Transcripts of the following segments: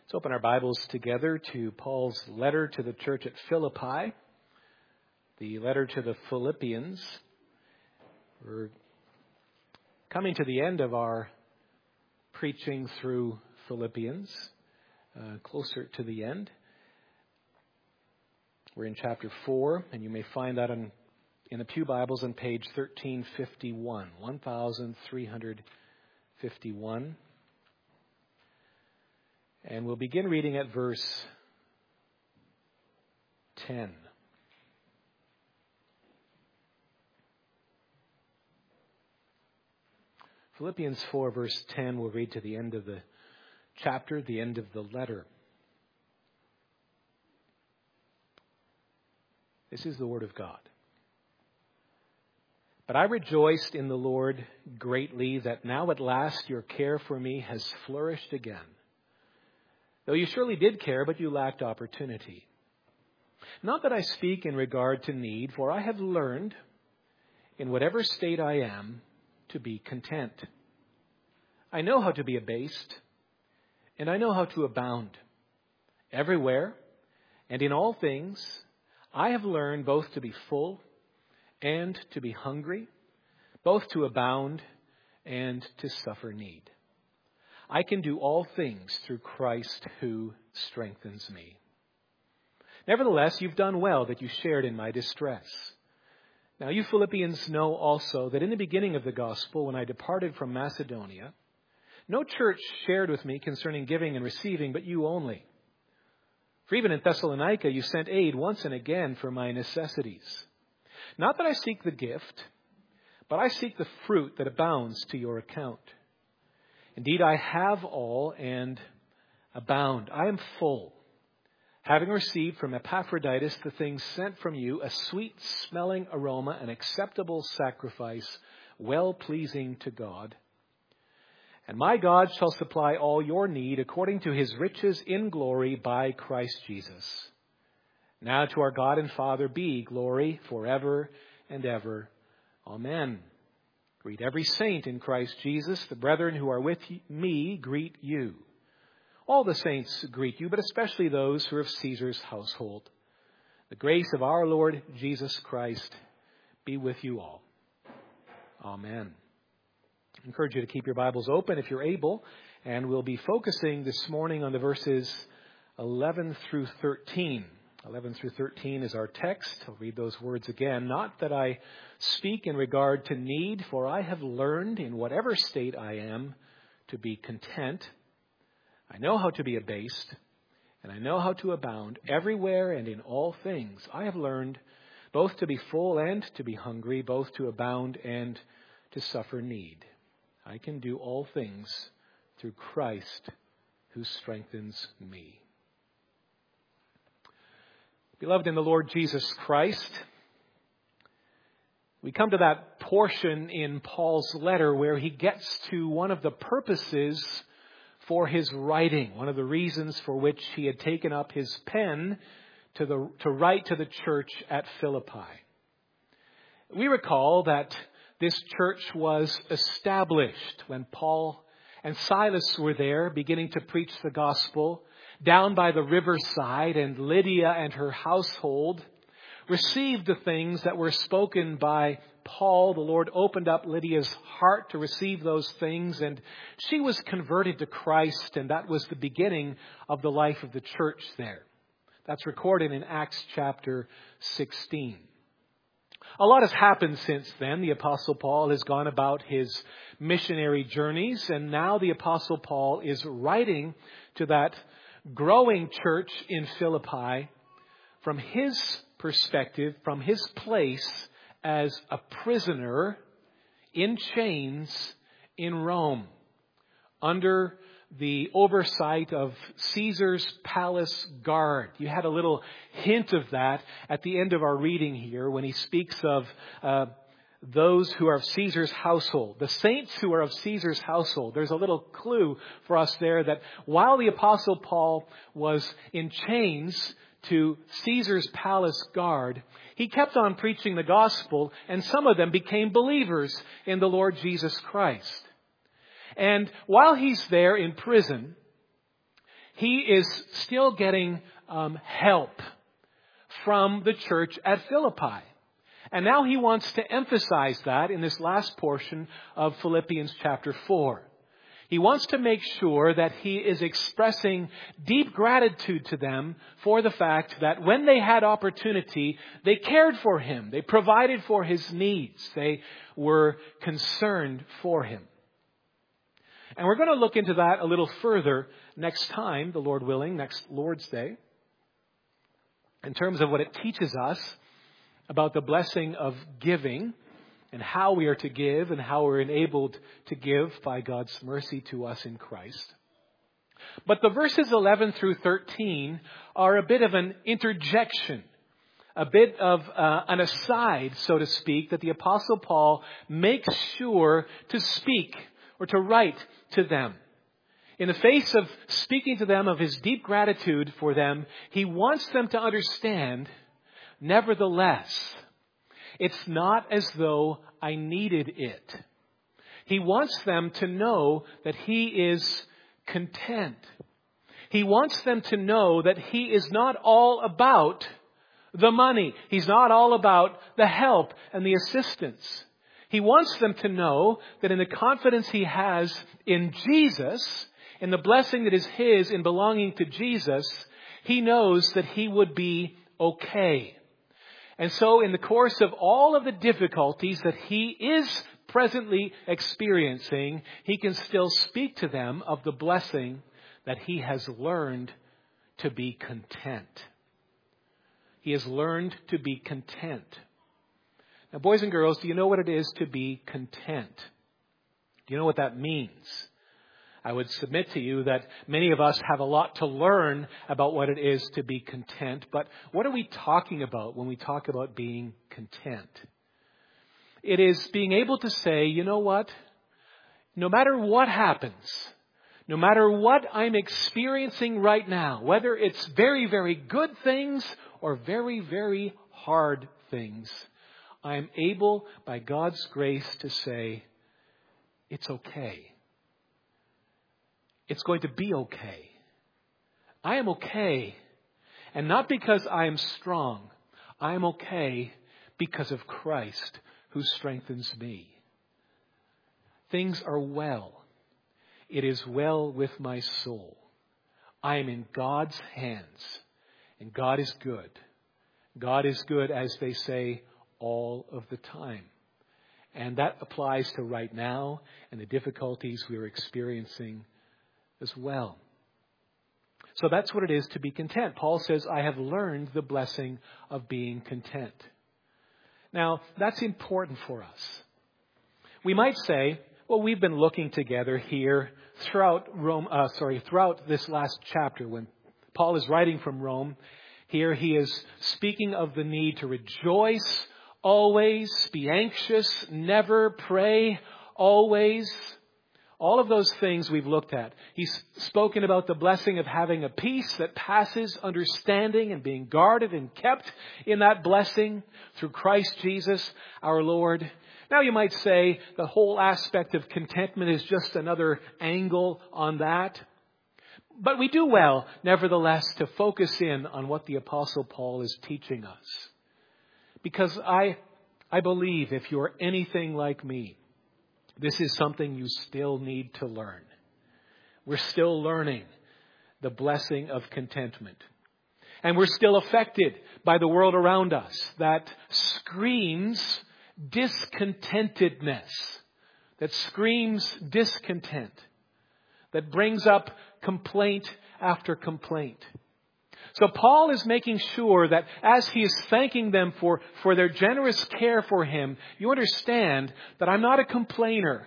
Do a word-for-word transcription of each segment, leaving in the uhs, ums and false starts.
Let's open our Bibles together to Paul's letter to the church at Philippi, the letter to the Philippians. We're coming to the end of our preaching through Philippians, uh, closer to the end. We're in chapter four, and you may find that in, in the Pew Bibles on page thirteen fifty-one, thirteen fifty-one. And we'll begin reading at verse ten. Philippians four, verse ten, we'll read to the end of the chapter, the end of the letter. This is the word of God. But I rejoiced in the Lord greatly that now at last your care for me has flourished again. Though you surely did care, but you lacked opportunity. Not that I speak in regard to need, for I have learned, in whatever state I am, to be content. I know how to be abased, and I know how to abound. Everywhere, and in all things, I have learned both to be full and to be hungry, both to abound and to suffer need. I can do all things through Christ who strengthens me. Nevertheless, you've done well that you shared in my distress. Now you Philippians know also that in the beginning of the gospel, when I departed from Macedonia, no church shared with me concerning giving and receiving, but you only. For even in Thessalonica, you sent aid once and again for my necessities. Not that I seek the gift, but I seek the fruit that abounds to your account. Indeed, I have all and abound. I am full, having received from Epaphroditus the things sent from you, a sweet-smelling aroma, an acceptable sacrifice, well-pleasing to God. And my God shall supply all your need according to his riches in glory by Christ Jesus. Now to our God and Father be glory forever and ever. Amen. Greet every saint in Christ Jesus. The brethren who are with me greet you. All the saints greet you, but especially those who are of Caesar's household. The grace of our Lord Jesus Christ be with you all. Amen. I encourage you to keep your Bibles open if you're able, and we'll be focusing this morning on the verses eleven through thirteen. eleven through thirteen is our text. I'll read those words again. Not that I speak in regard to need, for I have learned in whatever state I am to be content. I know how to be abased, and I know how to abound. Everywhere and in all things I have learned both to be full and to be hungry, both to abound and to suffer need. I can do all things through Christ who strengthens me. Beloved in the Lord Jesus Christ, we come to that portion in Paul's letter where he gets to one of the purposes for his writing, one of the reasons for which he had taken up his pen to, the, to write to the church at Philippi. We recall that this church was established when Paul and Silas were there beginning to preach the gospel down by the riverside, and Lydia and her household received the things that were spoken by Paul. The Lord opened up Lydia's heart to receive those things, and she was converted to Christ, and that was the beginning of the life of the church there. That's recorded in Acts chapter sixteen. A lot has happened since then. The Apostle Paul has gone about his missionary journeys, and now the Apostle Paul is writing to that growing church in Philippi from his perspective, from his place as a prisoner in chains in Rome, under the oversight of Caesar's palace guard. You had a little hint of that at the end of our reading here when he speaks of uh, those who are of Caesar's household, the saints who are of Caesar's household. There's a little clue for us there that while the Apostle Paul was in chains to Caesar's palace guard, he kept on preaching the gospel, and some of them became believers in the Lord Jesus Christ. And while he's there in prison, he is still getting um, help from the church at Philippi. And now he wants to emphasize that in this last portion of Philippians chapter four. He wants to make sure that he is expressing deep gratitude to them for the fact that when they had opportunity, they cared for him. They provided for his needs. They were concerned for him. And we're going to look into that a little further next time, the Lord willing, next Lord's Day, in terms of what it teaches us about the blessing of giving and how we are to give and how we're enabled to give by God's mercy to us in Christ. But the verses eleven through thirteen are a bit of an interjection, a bit of uh, an aside, so to speak, that the Apostle Paul makes sure to speak or to write to them. In the face of speaking to them of his deep gratitude for them, he wants them to understand, nevertheless, it's not as though I needed it. He wants them to know that he is content. He wants them to know that he is not all about the money. He's not all about the help and the assistance. He wants them to know that in the confidence he has in Jesus, in the blessing that is his in belonging to Jesus, he knows that he would be okay. And so in the course of all of the difficulties that he is presently experiencing, he can still speak to them of the blessing that he has learned to be content. He has learned to be content. Now, boys and girls, do you know what it is to be content? Do you know what that means? I would submit to you that many of us have a lot to learn about what it is to be content. But what are we talking about when we talk about being content? It is being able to say, you know what? No matter what happens, no matter what I'm experiencing right now, whether it's very, very good things or very, very hard things, I am able, by God's grace, to say, it's okay. It's going to be okay. I am okay. And not because I am strong. I am okay because of Christ who strengthens me. Things are well. It is well with my soul. I am in God's hands. And God is good. God is good, as they say, all of the time. And that applies to right now and the difficulties we are experiencing as well. So that's what it is to be content. Paul says, I have learned the blessing of being content. Now, that's important for us. We might say, well, we've been looking together here throughout Rome, uh, sorry, throughout this last chapter when Paul is writing from Rome. Here he is speaking of the need to rejoice always, be anxious, never, pray always. All of those things we've looked at. He's spoken about the blessing of having a peace that passes understanding and being guarded and kept in that blessing through Christ Jesus our Lord. Now you might say the whole aspect of contentment is just another angle on that. But we do well, nevertheless, to focus in on what the Apostle Paul is teaching us. Because I, I believe if you're anything like me, this is something you still need to learn. We're still learning the blessing of contentment. And we're still affected by the world around us that screams discontentedness, that screams discontent, that brings up complaint after complaint. So Paul is making sure that as he is thanking them for, for their generous care for him, you understand that I'm not a complainer.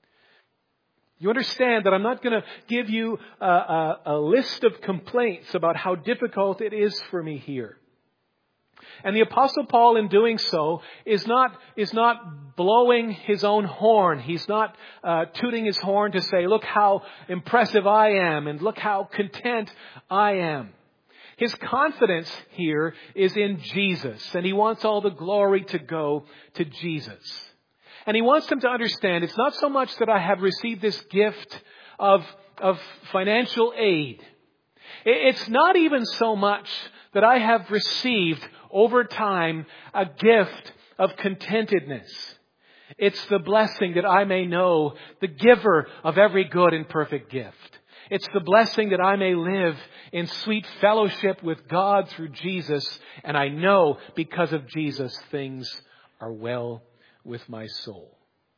You understand that I'm not going to give you a, a, a list of complaints about how difficult it is for me here. And the Apostle Paul, in doing so, is not is not blowing his own horn. He's not uh, tooting his horn to say, look how impressive I am and look how content I am. His confidence here is in Jesus, and he wants all the glory to go to Jesus. And he wants them to understand it's not so much that I have received this gift of, of financial aid. It's not even so much that I have received over time a gift of contentedness. It's the blessing that I may know the giver of every good and perfect gift. It's the blessing that I may live in sweet fellowship with God through Jesus. And I know because of Jesus, things are well with my soul.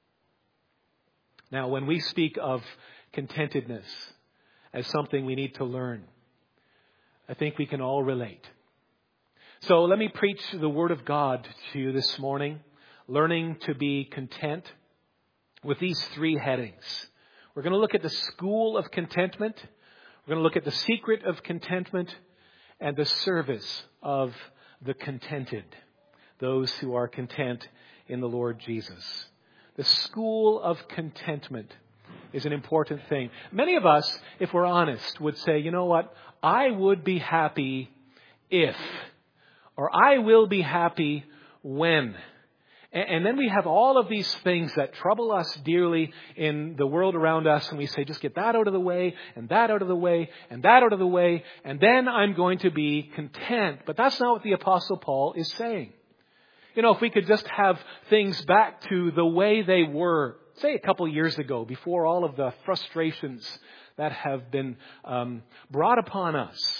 Now, when we speak of contentedness as something we need to learn, I think we can all relate. So let me preach the Word of God to you this morning, learning to be content, with these three headings. We're going to look at the school of contentment. We're going to look at the secret of contentment and the service of the contented, those who are content in the Lord Jesus. The school of contentment is an important thing. Many of us, if we're honest, would say, you know what, I would be happy if, or I will be happy when. And then we have all of these things that trouble us dearly in the world around us. And we say, just get that out of the way, and that out of the way, and that out of the way. And then I'm going to be content. But that's not what the Apostle Paul is saying. You know, if we could just have things back to the way they were, say a couple years ago, before all of the frustrations that have been um, brought upon us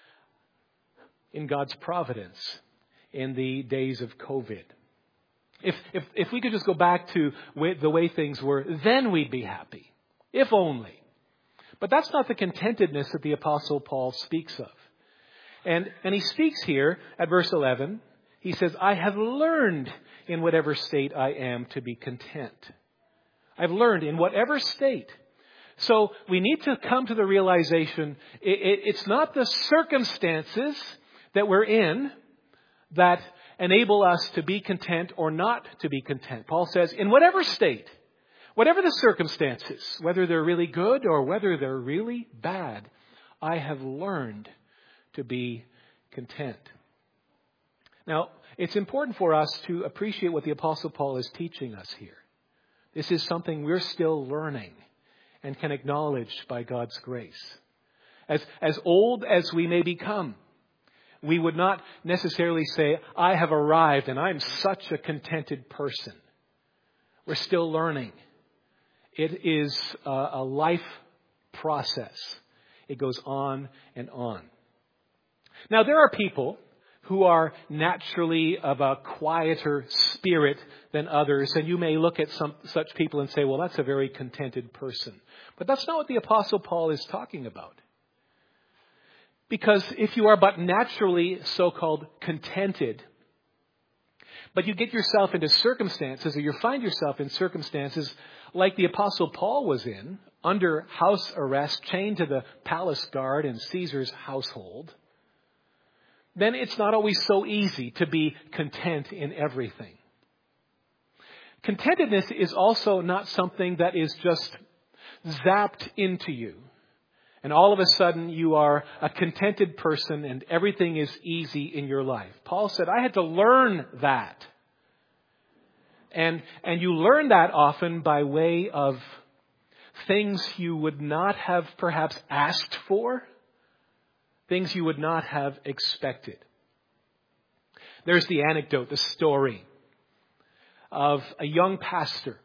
in God's providence in the days of COVID. If, if, if we could just go back to way, the way things were, then we'd be happy. If only. But that's not the contentedness that the Apostle Paul speaks of. And, and he speaks here at verse eleven. He says, I have learned in whatever state I am to be content. I've learned in whatever state. So we need to come to the realization it, it, it's not the circumstances that we're in that enable us to be content or not to be content. Paul says, in whatever state, whatever the circumstances, whether they're really good or whether they're really bad, I have learned to be content. Now, it's important for us to appreciate what the Apostle Paul is teaching us here. This is something we're still learning and can acknowledge by God's grace. As, as old as we may become, we would not necessarily say, I have arrived and I'm such a contented person. We're still learning. It is a, a life process. It goes on and on. Now, there are people who are naturally of a quieter spirit than others. And you may look at some such people and say, well, that's a very contented person. But that's not what the Apostle Paul is talking about. Because if you are but naturally so-called contented, but you get yourself into circumstances, or you find yourself in circumstances like the Apostle Paul was in, under house arrest, chained to the palace guard in Caesar's household, then it's not always so easy to be content in everything. Contentedness is also not something that is just zapped into you. And all of a sudden you are a contented person and everything is easy in your life. Paul said, I had to learn that. And, and you learn that often by way of things you would not have perhaps asked for. Things you would not have expected. There's the anecdote, the story of a young pastor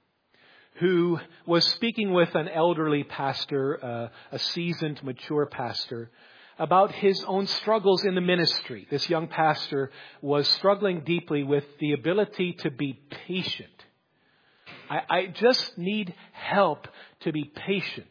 who was speaking with an elderly pastor, uh, a seasoned, mature pastor, about his own struggles in the ministry. This young pastor was struggling deeply with the ability to be patient. I, I just need help to be patient.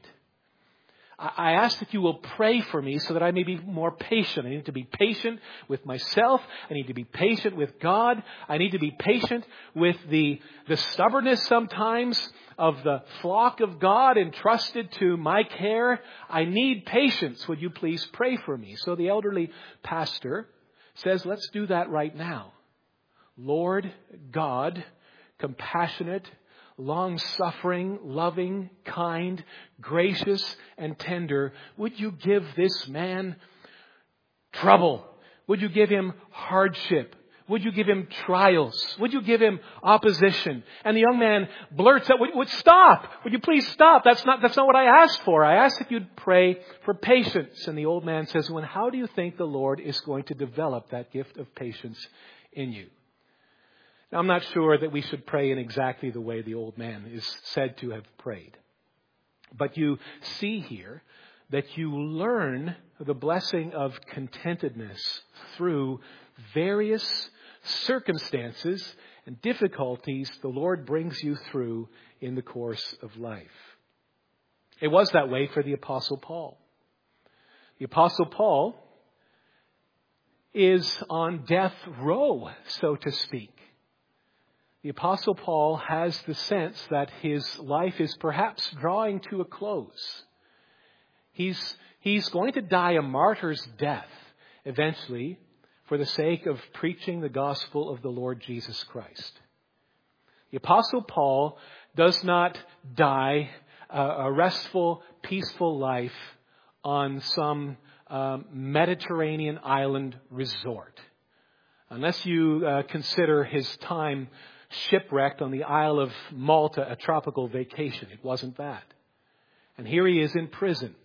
I ask that you will pray for me so that I may be more patient. I need to be patient with myself. I need to be patient with God. I need to be patient with the, the stubbornness sometimes of the flock of God entrusted to my care. I need patience. Would you please pray for me? So the elderly pastor says, let's do that right now. Lord God, compassionate, long-suffering, loving, kind, gracious, and tender, would you give this man trouble? Would you give him hardship? Would you give him trials? Would you give him opposition? And the young man blurts out, would, would stop. Would you please stop? That's not, that's not what I asked for. I asked if you'd pray for patience. And the old man says, well, how do you think the Lord is going to develop that gift of patience in you? Now, I'm not sure that we should pray in exactly the way the old man is said to have prayed. But you see here that you learn the blessing of contentedness through various circumstances and difficulties the Lord brings you through in the course of life. It was that way for the Apostle Paul. The Apostle Paul is on death row, so to speak. The Apostle Paul has the sense that his life is perhaps drawing to a close. He's, he's going to die a martyr's death eventually for the sake of preaching the gospel of the Lord Jesus Christ. The Apostle Paul does not die a, a restful, peaceful life on some um, Mediterranean island resort. Unless you uh, consider his time shipwrecked on the Isle of Malta, a tropical vacation. It wasn't that. And here he is in prison.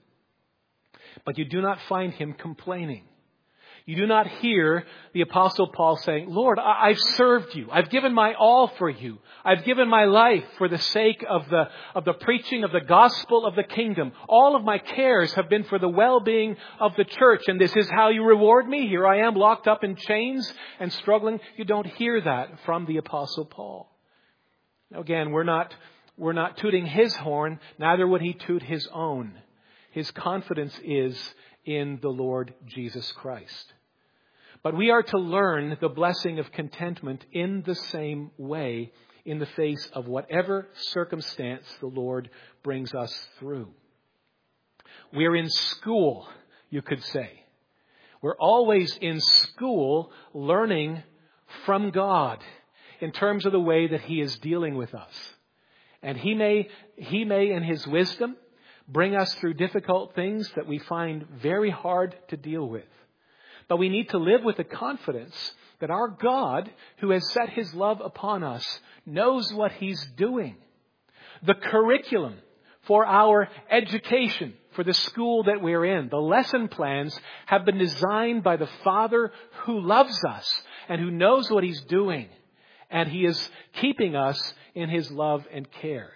But you do not find him complaining. You do not hear the Apostle Paul saying, Lord, I've served you. I've given my all for you. I've given my life for the sake of the, of the preaching of the gospel of the kingdom. All of my cares have been for the well-being of the church. And this is how you reward me. Here I am locked up in chains and struggling. You don't hear that from the Apostle Paul. Now again, we're not, we're not tooting his horn. Neither would he toot his own. His confidence is in the Lord Jesus Christ. But we are to learn the blessing of contentment in the same way in the face of whatever circumstance the Lord brings us through. We're in school, you could say. We're always in school learning from God in terms of the way that He is dealing with us. And He may, He may in His wisdom bring us through difficult things that we find very hard to deal with. But we need to live with the confidence that our God, who has set His love upon us, knows what He's doing. The curriculum for our education, for the school that we're in, the lesson plans have been designed by the Father who loves us and who knows what He's doing. And He is keeping us in His love and care.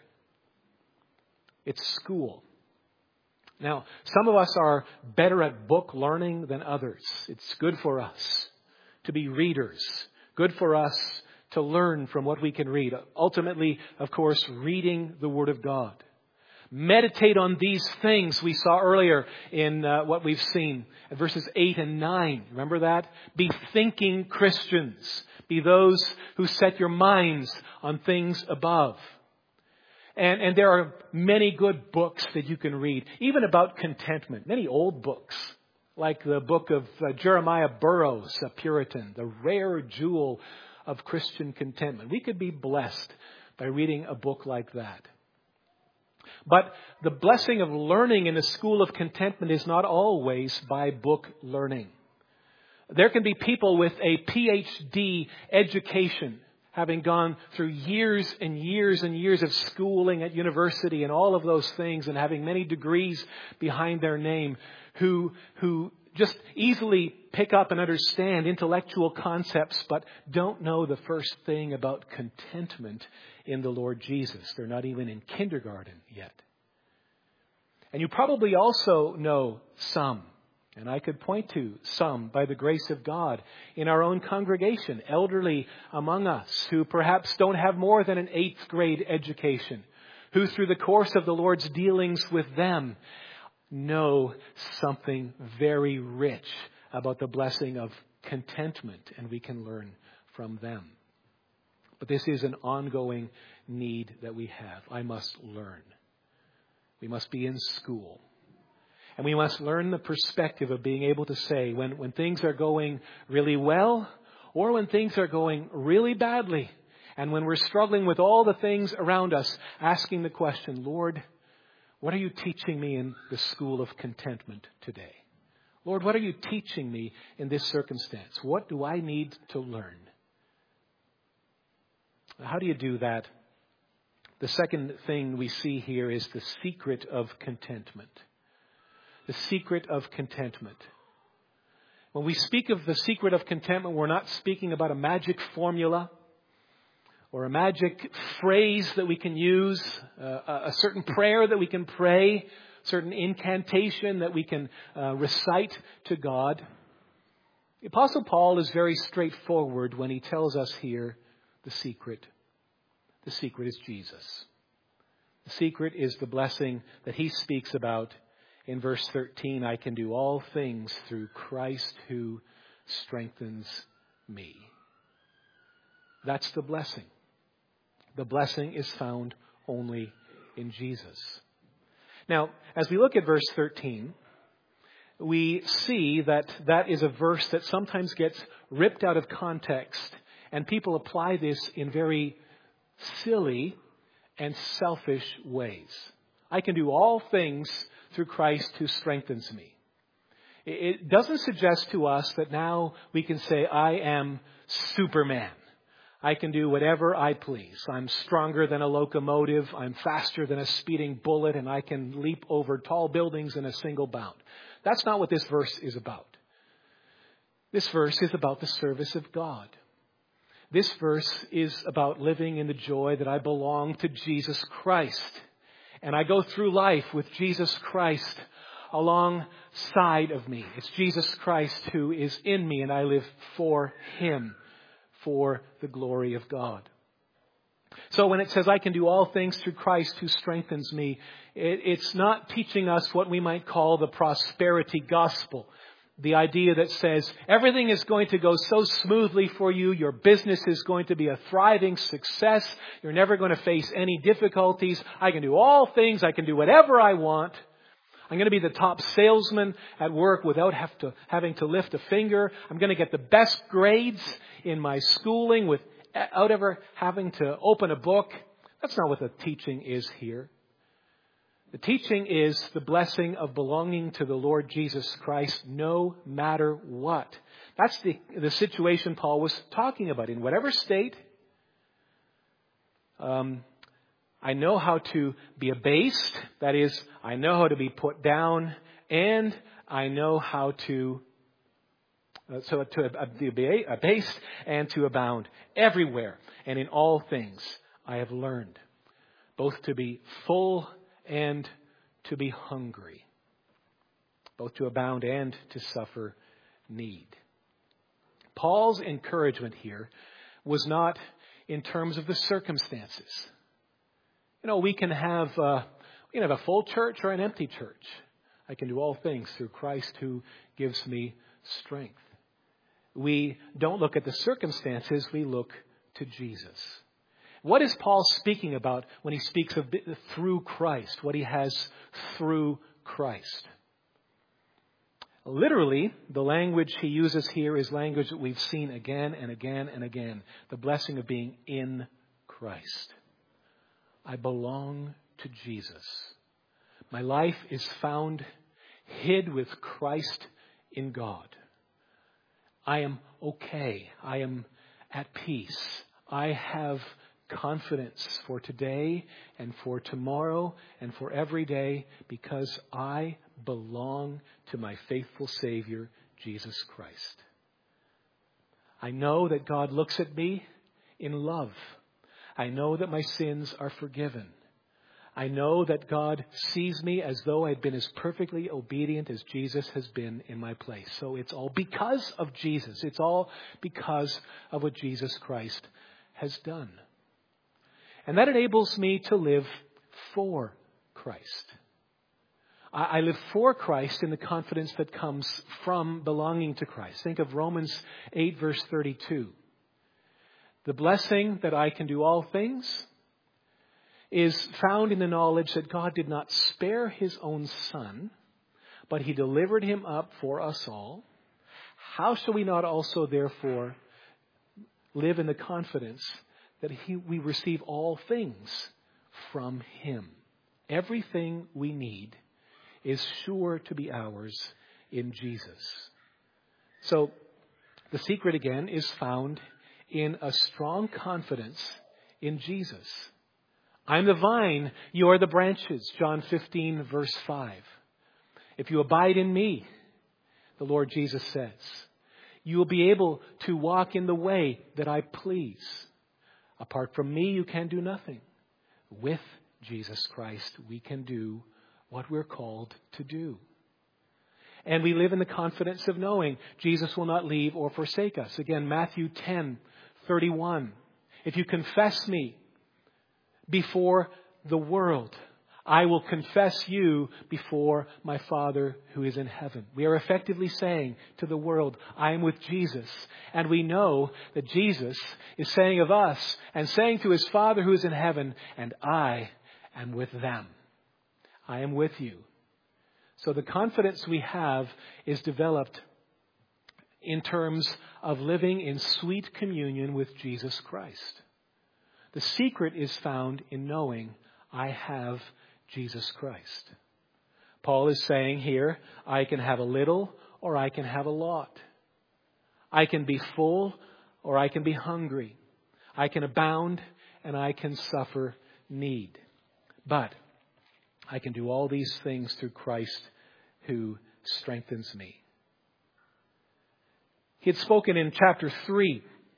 It's school. Now, some of us are better at book learning than others. It's good for us to be readers. Good for us to learn from what we can read. Ultimately, of course, reading the Word of God. Meditate on these things we saw earlier in uh, what we've seen at verses eight and nine. Remember that? Be thinking Christians. Be those who set your minds on things above. And, and there are many good books that you can read, even about contentment. Many old books, like the book of uh, Jeremiah Burroughs, a Puritan, the rare jewel of Christian contentment. We could be blessed by reading a book like that. But the blessing of learning in the school of contentment is not always by book learning. There can be people with a P H D education, having gone through years and years and years of schooling at university and all of those things and having many degrees behind their name, who who just easily pick up and understand intellectual concepts but don't know the first thing about contentment in the Lord Jesus. They're not even in kindergarten yet. And you probably also know some, and I could point to some by the grace of God in our own congregation, elderly among us who perhaps don't have more than an eighth grade education, who through the course of the Lord's dealings with them know something very rich about the blessing of contentment, and we can learn from them. But this is an ongoing need that we have. I must learn. We must be in school. And we must learn the perspective of being able to say when, when things are going really well or when things are going really badly. And when we're struggling with all the things around us, asking the question, Lord, what are you teaching me in the school of contentment today? Lord, what are you teaching me in this circumstance? What do I need to learn? How do you do that? The second thing we see here is the secret of contentment. The secret of contentment. When we speak of the secret of contentment, we're not speaking about a magic formula or a magic phrase that we can use, uh, a certain prayer that we can pray, certain incantation that we can uh, recite to God. The Apostle Paul is very straightforward when he tells us here the secret. The secret is Jesus. The secret is the blessing that he speaks about in verse thirteen. I can do all things through Christ who strengthens me. That's the blessing. The blessing is found only in Jesus. Now, as we look at verse thirteen, we see that that is a verse that sometimes gets ripped out of context, and people apply this in very silly and selfish ways. I can do all things through Christ who strengthens me. It doesn't suggest to us that now we can say, I am Superman. I can do whatever I please. I'm stronger than a locomotive. I'm faster than a speeding bullet, and I can leap over tall buildings in a single bound. That's not what this verse is about. This verse is about the service of God. This verse is about living in the joy that I belong to Jesus Christ. And I go through life with Jesus Christ alongside of me. It's Jesus Christ who is in me, and I live for Him, for the glory of God. So when it says I can do all things through Christ who strengthens me, it, it's not teaching us what we might call the prosperity gospel. The idea that says everything is going to go so smoothly for you. Your business is going to be a thriving success. You're never going to face any difficulties. I can do all things. I can do whatever I want. I'm going to be the top salesman at work without have to, having to lift a finger. I'm going to get the best grades in my schooling without ever having to open a book. That's not what the teaching is here. The teaching is the blessing of belonging to the Lord Jesus Christ no matter what. That's the, the situation Paul was talking about. In whatever state, um, I know how to be abased. That is, I know how to be put down, and I know how to uh, so to be abased and to abound everywhere and in all things. I have learned both to be full and to be hungry, both to abound and to suffer need. Paul's encouragement here was not in terms of the circumstances. You know, we can have uh, we can have a full church or an empty church. I can do all things through Christ who gives me strength. We don't look at the circumstances, we look to Jesus. What is Paul speaking about when he speaks of through Christ, what he has through Christ? Literally, the language he uses here is language that we've seen again and again and again. The blessing of being in Christ. I belong to Jesus. My life is found hid with Christ in God. I am okay. I am at peace. I have confidence for today and for tomorrow and for every day because I belong to my faithful Savior, Jesus Christ. I know that God looks at me in love. I know that my sins are forgiven. I know that God sees me as though I'd been as perfectly obedient as Jesus has been in my place. So it's all because of Jesus. It's all because of what Jesus Christ has done. And that enables me to live for Christ. I live for Christ in the confidence that comes from belonging to Christ. Think of Romans eight, verse thirty-two. The blessing that I can do all things is found in the knowledge that God did not spare His own Son, but He delivered Him up for us all. How shall we not also, therefore, live in the confidence that he, we receive all things from Him? Everything we need is sure to be ours in Jesus. So the secret again is found in a strong confidence in Jesus. I'm the vine, you are the branches. John fifteen, verse five. If you abide in me, the Lord Jesus says, you will be able to walk in the way that I please. Apart from me, you can do nothing. With Jesus Christ, we can do what we're called to do. And we live in the confidence of knowing Jesus will not leave or forsake us. Again, Matthew ten, thirty-one. If you confess me before the world, I will confess you before my Father who is in heaven. We are effectively saying to the world, I am with Jesus. And we know that Jesus is saying of us and saying to his Father who is in heaven, and I am with them. I am with you. So the confidence we have is developed in terms of living in sweet communion with Jesus Christ. The secret is found in knowing I have Jesus Christ. Paul is saying here, I can have a little or I can have a lot. I can be full or I can be hungry. I can abound and I can suffer need. But I can do all these things through Christ who strengthens me. He had spoken in chapter three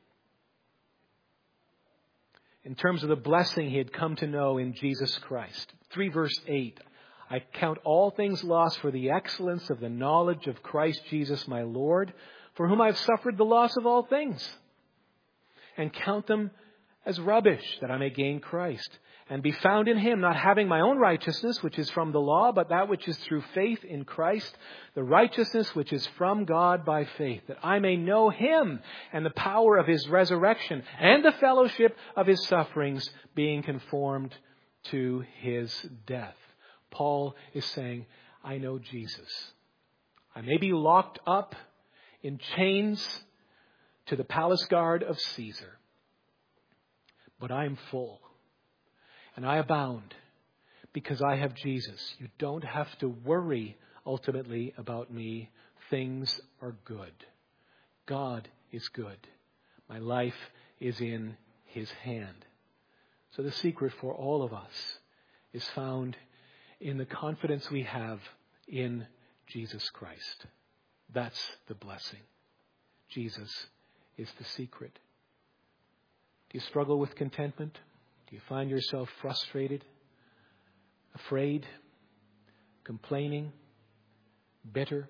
in terms of the blessing he had come to know in Jesus Christ. three verse eight. I count all things lost for the excellence of the knowledge of Christ Jesus my Lord, for whom I have suffered the loss of all things, and count them as rubbish, that I may gain Christ, and be found in him, not having my own righteousness, which is from the law, but that which is through faith in Christ, the righteousness which is from God by faith, that I may know him and the power of his resurrection and the fellowship of his sufferings, being conformed to his death. Paul is saying, I know Jesus. I may be locked up in chains to the palace guard of Caesar, but I am full. And I abound because I have Jesus. You don't have to worry ultimately about me. Things are good. God is good. My life is in his hand. So the secret for all of us is found in the confidence we have in Jesus Christ. That's the blessing. Jesus is the secret. Do you struggle with contentment? Do you find yourself frustrated, afraid, complaining, bitter?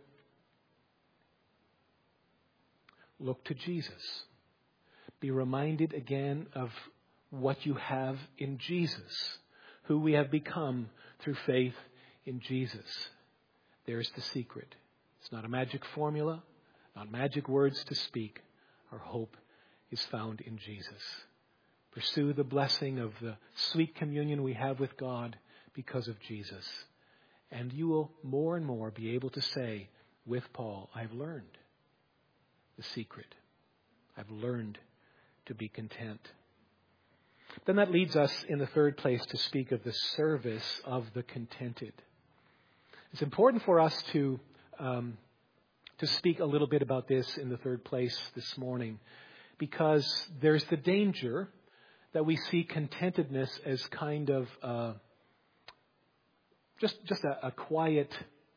Look to Jesus. Be reminded again of what you have in Jesus, who we have become through faith in Jesus. There's the secret. It's not a magic formula, not magic words to speak. Our hope is found in Jesus. Pursue the blessing of the sweet communion we have with God because of Jesus. And you will more and more be able to say with Paul, I've learned the secret. I've learned to be content. Then that leads us in the third place to speak of the service of the contented. It's important for us to, um, to speak a little bit about this in the third place this morning, because there's the danger that we see contentedness as kind of uh, just just a, a quiet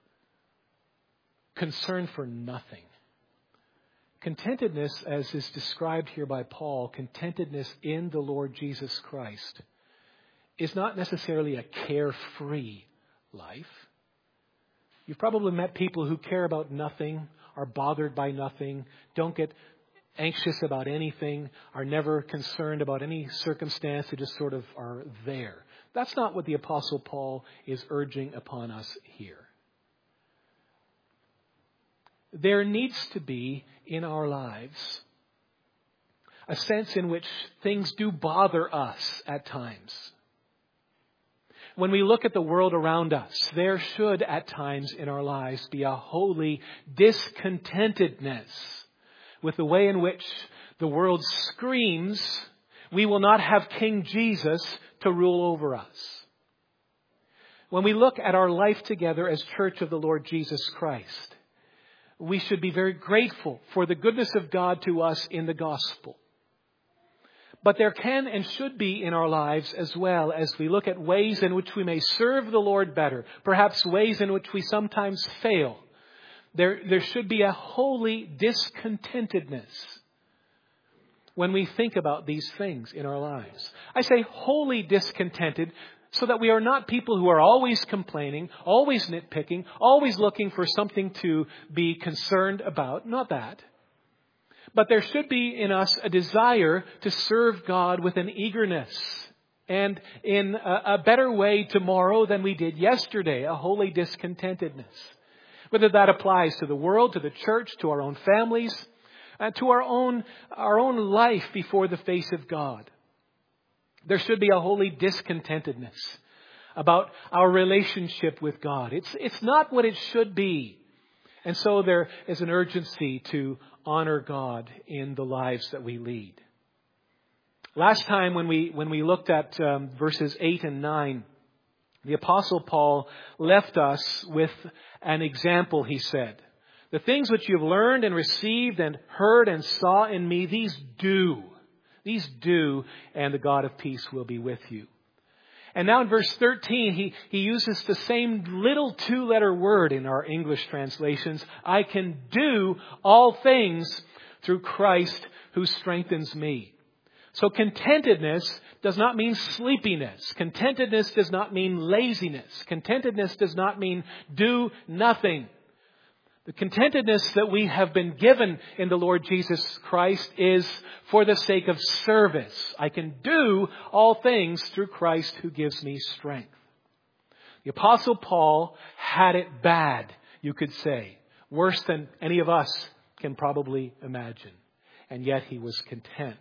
concern for nothing. Contentedness, as is described here by Paul, contentedness in the Lord Jesus Christ, is not necessarily a carefree life. You've probably met people who care about nothing, are bothered by nothing, don't get anxious about anything, are never concerned about any circumstance. They just sort of are there. That's not what the Apostle Paul is urging upon us here. There needs to be in our lives a sense in which things do bother us at times. When we look at the world around us, there should at times in our lives be a holy discontentedness with the way in which the world screams, we will not have King Jesus to rule over us. When we look at our life together as Church of the Lord Jesus Christ, we should be very grateful for the goodness of God to us in the gospel. But there can and should be in our lives as well, as we look at ways in which we may serve the Lord better, perhaps ways in which we sometimes fail. There, there should be a holy discontentedness when we think about these things in our lives. I say wholly discontented so that we are not people who are always complaining, always nitpicking, always looking for something to be concerned about. Not that. But there should be in us a desire to serve God with an eagerness and in a, a better way tomorrow than we did yesterday, a holy discontentedness. Whether that applies to the world, to the church, to our own families, uh, to our own, our own life before the face of God. There should be a holy discontentedness about our relationship with God. It's, it's not what it should be. And so there is an urgency to honor God in the lives that we lead. Last time when we when we looked at um, verses eight and nine, the Apostle Paul left us with an example, he said. The things which you've learned and received and heard and saw in me, these do. These do, and the God of peace will be with you. And now in verse thirteen, he, he uses the same little two-letter word in our English translations. I can do all things through Christ who strengthens me. So contentedness does not mean sleepiness. Contentedness does not mean laziness. Contentedness does not mean do nothing. The contentedness that we have been given in the Lord Jesus Christ is for the sake of service. I can do all things through Christ who gives me strength. The Apostle Paul had it bad, you could say. Worse than any of us can probably imagine. And yet he was content.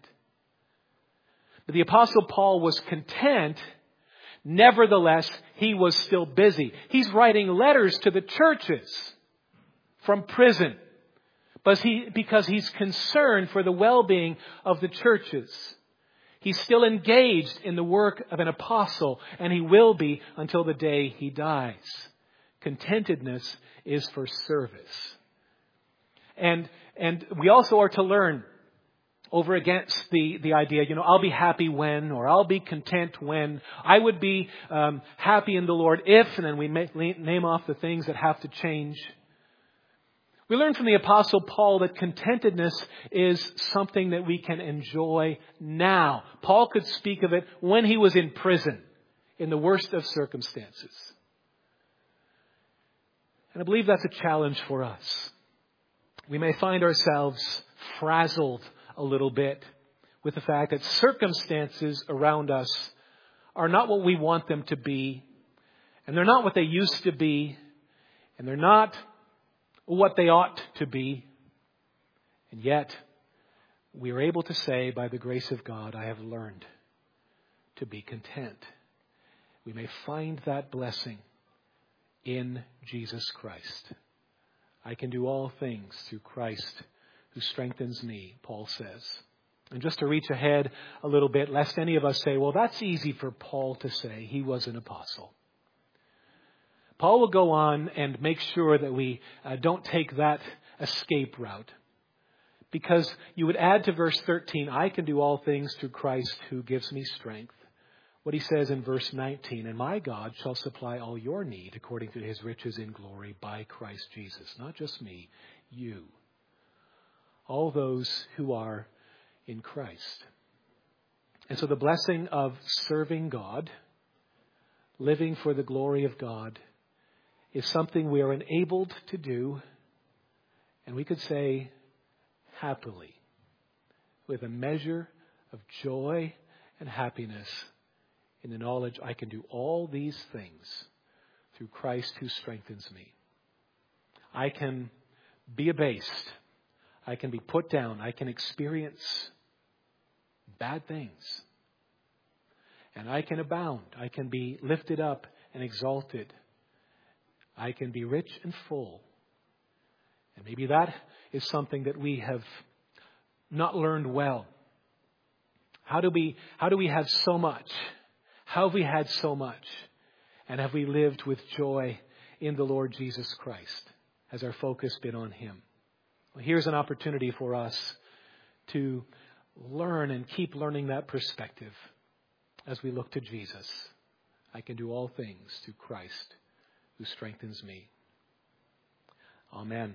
But the Apostle Paul was content. Nevertheless, he was still busy. He's writing letters to the churches from prison, but he, because he's concerned for the well-being of the churches. He's still engaged in the work of an apostle, and he will be until the day he dies. Contentedness is for service. And, and we also are to learn over against the, the idea, you know, I'll be happy when, or I'll be content when. I would be um, happy in the Lord if, and then we may name off the things that have to change. We learn from the Apostle Paul that contentedness is something that we can enjoy now. Paul could speak of it when he was in prison, in the worst of circumstances. And I believe that's a challenge for us. We may find ourselves frazzled a little bit with the fact that circumstances around us are not what we want them to be, and they're not what they used to be, and they're not what they ought to be. And yet, we are able to say, by the grace of God, I have learned to be content. We may find that blessing in Jesus Christ. I can do all things through Christ who strengthens me, Paul says. And just to reach ahead a little bit, lest any of us say, well, that's easy for Paul to say. He was an apostle. Paul will go on and make sure that we uh, don't take that escape route. Because you would add to verse thirteen, I can do all things through Christ who gives me strength. What he says in verse nineteen, and my God shall supply all your need according to his riches in glory by Christ Jesus. Not just me, you. All those who are in Christ. And so the blessing of serving God, living for the glory of God, is something we are enabled to do, and we could say happily, with a measure of joy and happiness in the knowledge I can do all these things through Christ who strengthens me. I can be abased. I can be put down. I can experience bad things. And I can abound. I can be lifted up and exalted. I can be rich and full. And maybe that is something that we have not learned well. How do we, how do we have so much? How have we had so much? And have we lived with joy in the Lord Jesus Christ? Has our focus been on Him? Well, here's an opportunity for us to learn and keep learning that perspective as we look to Jesus. I can do all things through Christ who strengthens me. Amen.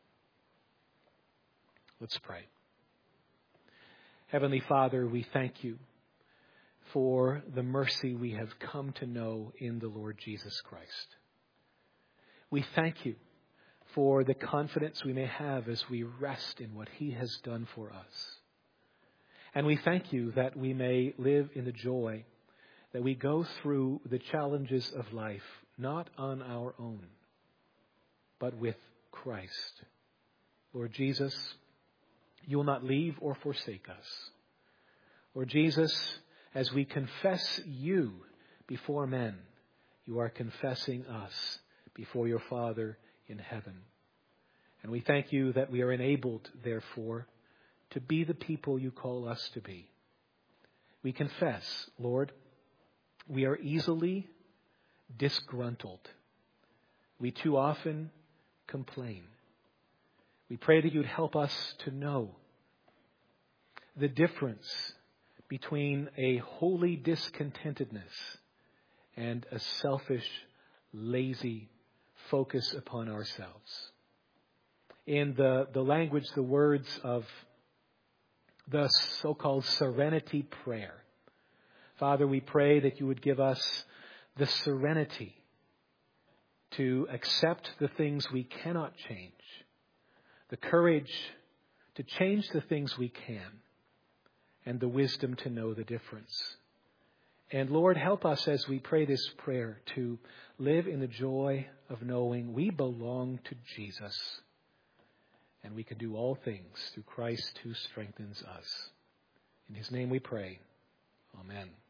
Let's pray. Heavenly Father, we thank you for the mercy we have come to know in the Lord Jesus Christ. We thank you for the confidence we may have as we rest in what he has done for us. And we thank you that we may live in the joy that we go through the challenges of life, not on our own, but with Christ. Lord Jesus, you will not leave or forsake us. Lord Jesus, as we confess you before men, you are confessing us before your Father in heaven. And we thank you that we are enabled, therefore, to be the people you call us to be. We confess, Lord, we are easily disgruntled. We too often complain. We pray that you'd help us to know the difference between a holy discontentedness and a selfish, lazy focus upon ourselves. In the, the language, the words of the so-called serenity prayer, Father, we pray that you would give us the serenity to accept the things we cannot change, the courage to change the things we can, and the wisdom to know the difference. And Lord, help us as we pray this prayer to live in the joy of knowing we belong to Jesus, and we can do all things through Christ who strengthens us. In his name we pray. Amen.